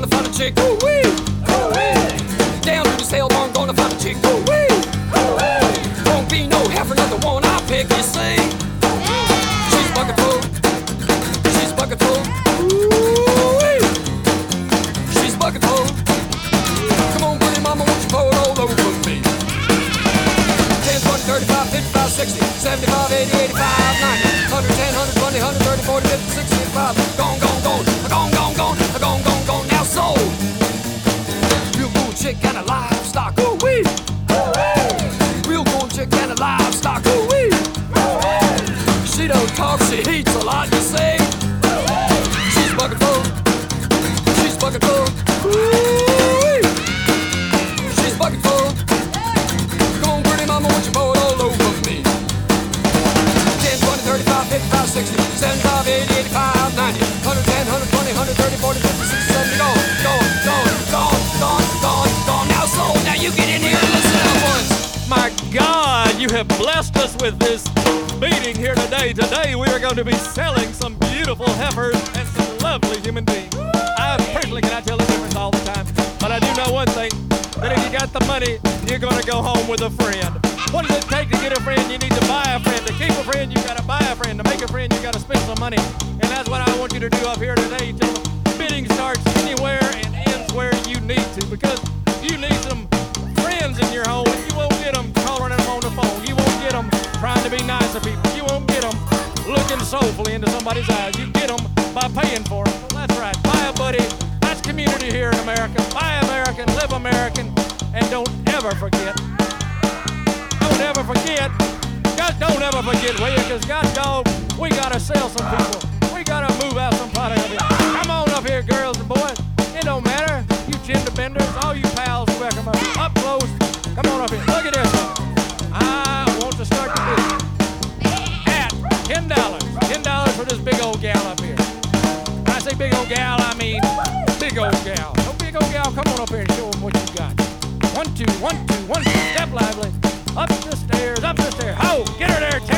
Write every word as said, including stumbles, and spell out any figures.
gonna find a chick. Ooh wee, ooh wee. Down to the sale barn, gonna find a chick. Ooh wee, ooh wee. Won't be no heifer, not the one I pick. You see, she's bucket full, she's bucket full. Ooh wee, she's bucket full. Come on, pretty mama, won't you pour it all over me? ten, twenty, thirty-five, fifty-five, sixty, seventy-five, eighty, eighty-five, ninety, one ten, one twenty, one thirty, forty, fifty, sixty, eighty-five. Gone, gone, gone, gone, gone, gone, gone, gone, gone. Now sold. Real cool chick and a livestock. Ooh wee. Real cool chick and a livestock. Ooh wee. She don't talk, she eats a lot. You say she's bucket full. She's bucket full. Ooh, she's bucket full. Come on, pretty mama, won't you pour it all over me? ten, twenty, thirty-five, fifty-five, sixty, seventy-five, eighty, eighty-five, ninety, one ten, one twenty, one thirty, forty, fifty, sixty, seventy, gone, gone, gone, gone, gone, gone, gone. Now sold. Now you get in here and listen up once. My God, you have blessed us with this meeting here today. Today we are going to be selling some beautiful heifers and some lovely human beings. I personally cannot tell the difference all the time, but I do know one thing, that if you got the money, you're going to go home with a friend. What does it take to get a friend? You need to buy a friend. To keep a friend, you got to buy a friend. To make a friend, you got to spend some money. And that's what I want you to do up here today till the bidding starts anywhere and ends where you need to. Because you need some friends in your home, and you won't get them calling them on the phone. You won't get them trying to be nice to people. You won't get them looking soulfully into somebody's eyes. You get them by paying for them. Well, that's right. Buy a buddy. That's community here in America. Buy American, live American, and don't ever forget. Don't ever forget. God, don't ever forget, will you? Because God, dog, we gotta sell some people. We gotta move out some product of it. Come on up here, girls and boys. It don't matter. You gender benders, all you pals, welcome up here. Up close. Come on up here. Look at this one. I want to start the business at ten dollars. ten dollars for this big old gal up here. When I say big old gal, I mean big old gal. No big old gal, come on up here and show them what you got. One, two, one, two, one, two. Step lively. Up the stairs, up the stairs. Ho, get her there,